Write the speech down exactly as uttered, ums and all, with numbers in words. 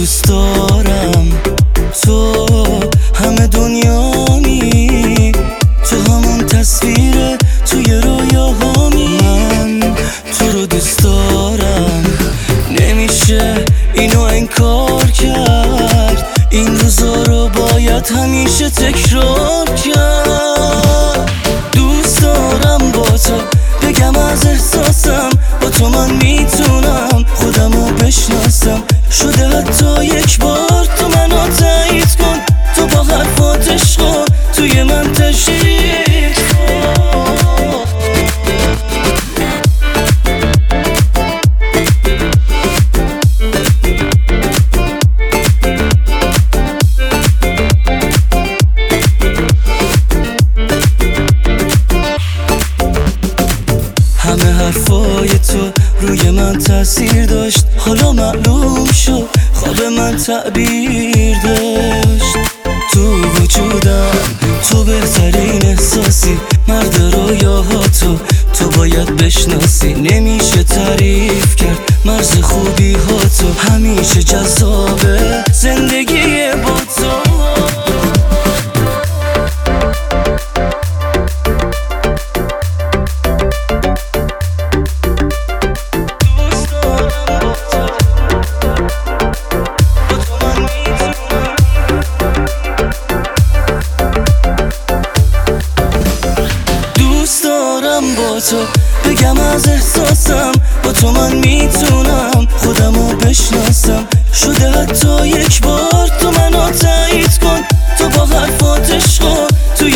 دوست دارم، تو همه دنیامی، تو همون تصویر توی رویاهامی. من تو رو دوست دارم، نمیشه اینو انکار کرد، این روزا رو باید همیشه تکرار کرد. دوست دارم با تو بگم از احساسم، با تو من میتونم خودمو بشناسم. شده حتی یک بار تو منو تایید کن، تو با حرفات عشقا توی من تشریف کن. همه حرفای تو روی من تاثیر داشت، حالا معلوم شد خواب من تعبیر داشت. تو وجودم تو بهترین احساسی، مرد رویاهاتو تو باید بشناسی. نمیشه تعریف کرد مرز خوبی ها تو، همیشه جذابه زندگی با تو. با تو بگم از احساسم، با تو من میتونم خودمو بشناسم. شده حتی یک بار تو منو تایید کن، تو با حرفات عشقا توی